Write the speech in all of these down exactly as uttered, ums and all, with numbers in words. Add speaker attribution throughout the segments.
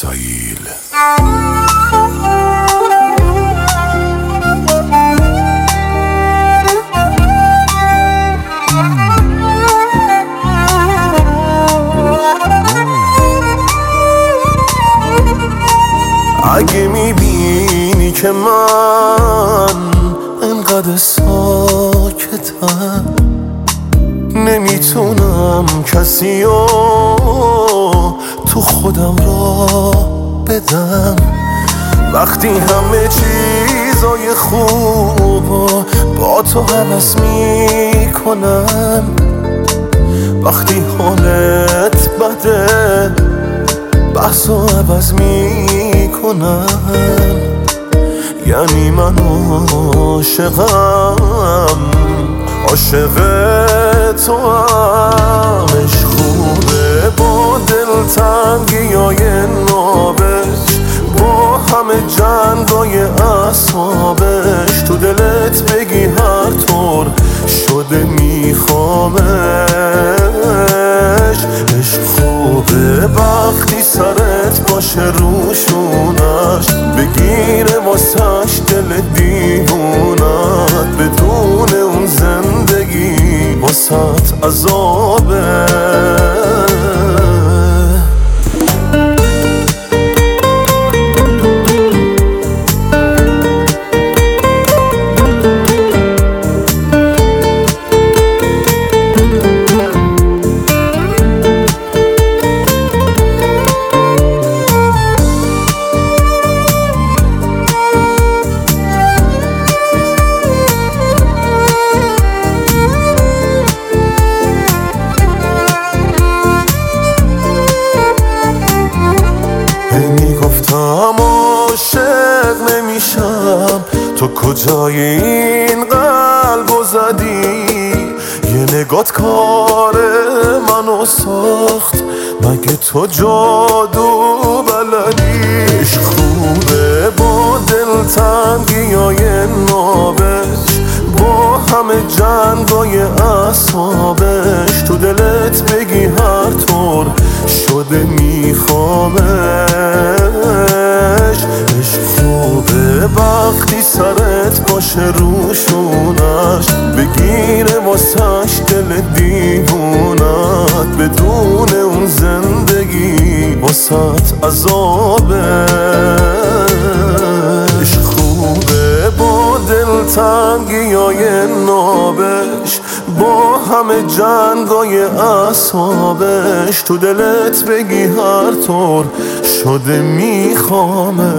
Speaker 1: اسرائیل.
Speaker 2: اگه میبینی که من انقدر ساکتم، نمیتونم کسی رو تو خودم را بدم، وقتی همه چیزای خوب با تو هوس میکنم، وقتی حالت بده بحث و عوض میکنم، یعنی من عاشقم، عاشق تو هم. عشق خوبه با دلتنگی های نابش، با همه جنگای اعصابش، تو دلت بگی هر طور شده میخوامش. عشق خوبه وقتی سرت باشه روشونش، بگیره واسش دل دیوونت، بدون اون زندگی واسط عذابه. عاشق نمیشم، تو کجای این قلبو زدی؟ یه نگات کار منو ساخت، مگه تو جادو بلدی؟ عشق خوبه با دلتنگی های نابش، با همه جنگای اعصابش، تو دلت بگی هر طور شده میخوامش. عشق خوبه وقتی سرت باشه روشونش، بگیره واسش دل دیوونت، بدون اون زندگی واسط عذابه. عشق خوبه با دلتنگی های نابش، با همه جنگای اعصابش، تو دلت بگی هر طور شده میخوامش.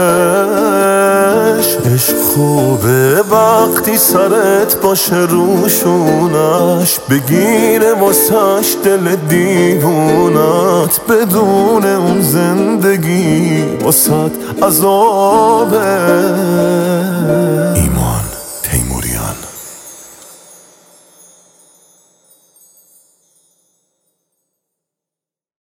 Speaker 2: عشق خوبه وقتی سرت باشه روشونش، بگیره واسش دل دیوونت، بدون اون زندگی واسط عذابه.